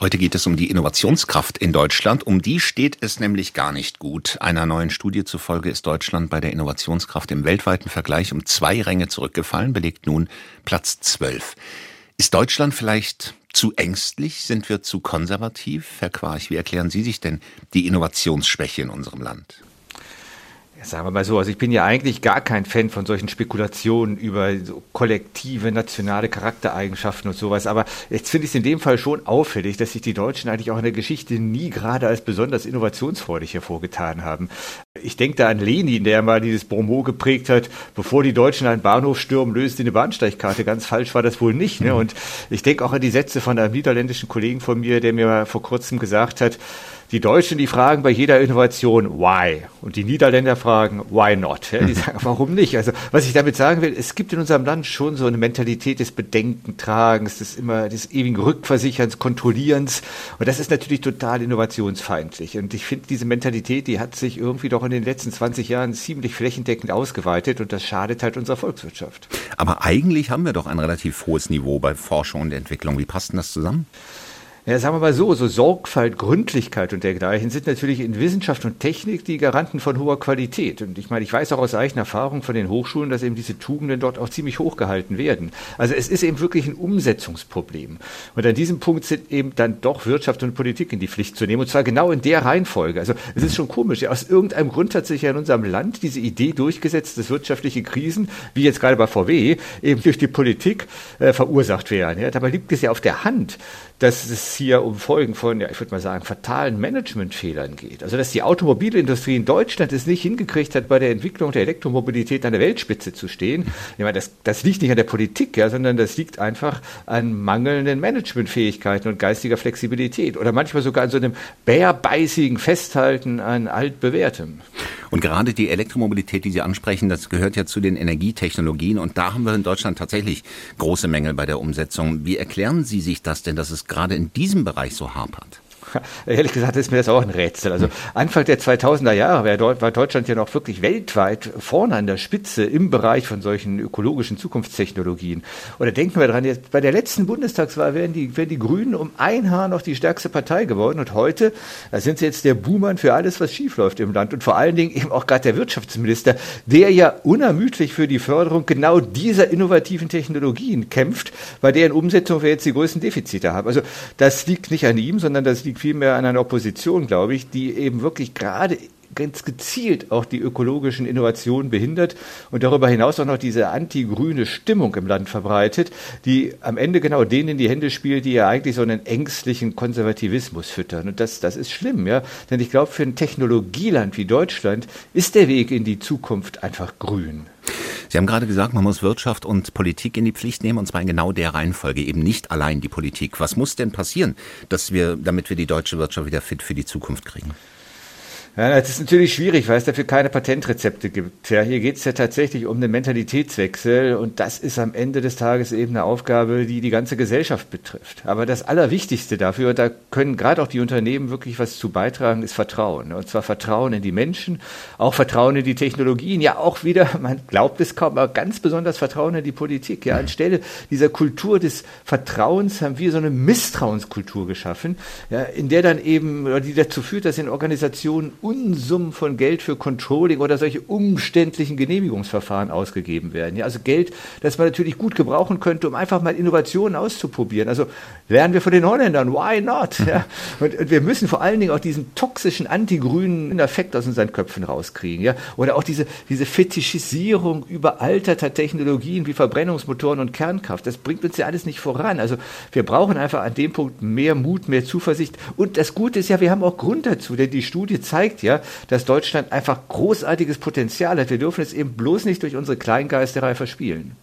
Heute geht es um die Innovationskraft in Deutschland. Um die steht es nämlich gar nicht gut. Einer neuen Studie zufolge ist Deutschland bei der Innovationskraft im weltweiten Vergleich um 2 Ränge zurückgefallen, belegt nun Platz 12. Ist Deutschland vielleicht zu ängstlich? Sind wir zu konservativ? Herr Quarch, wie erklären Sie sich denn die Innovationsschwäche in unserem Land? Sagen wir mal so, also ich bin ja eigentlich gar kein Fan von solchen Spekulationen über so kollektive, nationale Charaktereigenschaften und sowas. Aber jetzt finde ich es in dem Fall schon auffällig, dass sich die Deutschen eigentlich auch in der Geschichte nie gerade als besonders innovationsfreudig hervorgetan haben. Ich denke da an Lenin, der mal dieses Bonmot geprägt hat: Bevor die Deutschen einen Bahnhof stürmen, löst eine Bahnsteigkarte. Ganz falsch war das wohl nicht, ne? Und ich denke auch an die Sätze von einem niederländischen Kollegen von mir, der mir vor kurzem gesagt hat: Die Deutschen, die fragen bei jeder Innovation why, und die Niederländer fragen why not. Ja, die sagen, warum nicht? Also was ich damit sagen will, es gibt in unserem Land schon so eine Mentalität des Bedenkentragens, des ewigen Rückversicherns, Kontrollierens, und das ist natürlich total innovationsfeindlich. Und ich finde, diese Mentalität, die hat sich irgendwie doch in den letzten 20 Jahren ziemlich flächendeckend ausgeweitet, und das schadet halt unserer Volkswirtschaft. Aber eigentlich haben wir doch ein relativ hohes Niveau bei Forschung und Entwicklung. Wie passt denn das zusammen? Ja, sagen wir mal so Sorgfalt, Gründlichkeit und dergleichen sind natürlich in Wissenschaft und Technik die Garanten von hoher Qualität. Und ich meine, ich weiß auch aus eigener Erfahrung von den Hochschulen, dass eben diese Tugenden dort auch ziemlich hochgehalten werden. Also es ist eben wirklich ein Umsetzungsproblem. Und an diesem Punkt sind eben dann doch Wirtschaft und Politik in die Pflicht zu nehmen, und zwar genau in der Reihenfolge. Also es ist schon komisch. Ja, aus irgendeinem Grund hat sich ja in unserem Land diese Idee durchgesetzt, dass wirtschaftliche Krisen, wie jetzt gerade bei VW, eben durch die Politik verursacht werden. Ja, dabei liegt es ja auf der Hand, dass es hier um Folgen von, ja, ich würde mal sagen, fatalen Managementfehlern geht. Also, dass die Automobilindustrie in Deutschland es nicht hingekriegt hat, bei der Entwicklung der Elektromobilität an der Weltspitze zu stehen. Ich meine, das liegt nicht an der Politik, ja, sondern das liegt einfach an mangelnden Managementfähigkeiten und geistiger Flexibilität oder manchmal sogar an so einem bärbeißigen Festhalten an altbewährtem. Und gerade die Elektromobilität, die Sie ansprechen, das gehört ja zu den Energietechnologien, und da haben wir in Deutschland tatsächlich große Mängel bei der Umsetzung. Wie erklären Sie sich das denn, dass es gerade in diesem Bereich so hapert? Ehrlich gesagt ist mir das auch ein Rätsel. Also Anfang der 2000er Jahre war Deutschland ja noch wirklich weltweit vorne an der Spitze im Bereich von solchen ökologischen Zukunftstechnologien. Oder denken wir dran, jetzt bei der letzten Bundestagswahl wären die Grünen um ein Haar noch die stärkste Partei geworden, und heute, da sind sie jetzt der Buhmann für alles, was schiefläuft im Land, und vor allen Dingen eben auch gerade der Wirtschaftsminister, der ja unermüdlich für die Förderung genau dieser innovativen Technologien kämpft, bei deren Umsetzung wir jetzt die größten Defizite haben. Also das liegt nicht an ihm, sondern das liegt vielmehr an einer Opposition, glaube ich, die eben wirklich gerade ganz gezielt auch die ökologischen Innovationen behindert und darüber hinaus auch noch diese anti-grüne Stimmung im Land verbreitet, die am Ende genau denen in die Hände spielt, die ja eigentlich so einen ängstlichen Konservativismus füttern. Und das ist schlimm, ja, denn ich glaube, für ein Technologieland wie Deutschland ist der Weg in die Zukunft einfach grün. Sie haben gerade gesagt, man muss Wirtschaft und Politik in die Pflicht nehmen, und zwar in genau der Reihenfolge, eben nicht allein die Politik. Was muss denn passieren, damit wir die deutsche Wirtschaft wieder fit für die Zukunft kriegen? Ja, das ist natürlich schwierig, weil es dafür keine Patentrezepte gibt. Ja, hier geht es ja tatsächlich um einen Mentalitätswechsel, und das ist am Ende des Tages eben eine Aufgabe, die die ganze Gesellschaft betrifft. Aber das Allerwichtigste dafür, und da können gerade auch die Unternehmen wirklich was zu beitragen, ist Vertrauen. Und zwar Vertrauen in die Menschen, auch Vertrauen in die Technologien, ja auch wieder, man glaubt es kaum, aber ganz besonders Vertrauen in die Politik. Ja, anstelle dieser Kultur des Vertrauens haben wir so eine Misstrauenskultur geschaffen, ja, in der dann eben, oder die dazu führt, dass in Organisationen Unsummen von Geld für Controlling oder solche umständlichen Genehmigungsverfahren ausgegeben werden. Ja, also Geld, das man natürlich gut gebrauchen könnte, um einfach mal Innovationen auszuprobieren. Also lernen wir von den Holländern, why not? Ja, und wir müssen vor allen Dingen auch diesen toxischen antigrünen Effekt aus unseren Köpfen rauskriegen. Ja, oder auch diese Fetischisierung überalterter Technologien wie Verbrennungsmotoren und Kernkraft. Das bringt uns ja alles nicht voran. Also wir brauchen einfach an dem Punkt mehr Mut, mehr Zuversicht. Und das Gute ist ja, wir haben auch Grund dazu, denn die Studie zeigt ja, dass Deutschland einfach großartiges Potenzial hat. Wir dürfen es eben bloß nicht durch unsere Kleingeisterei verspielen.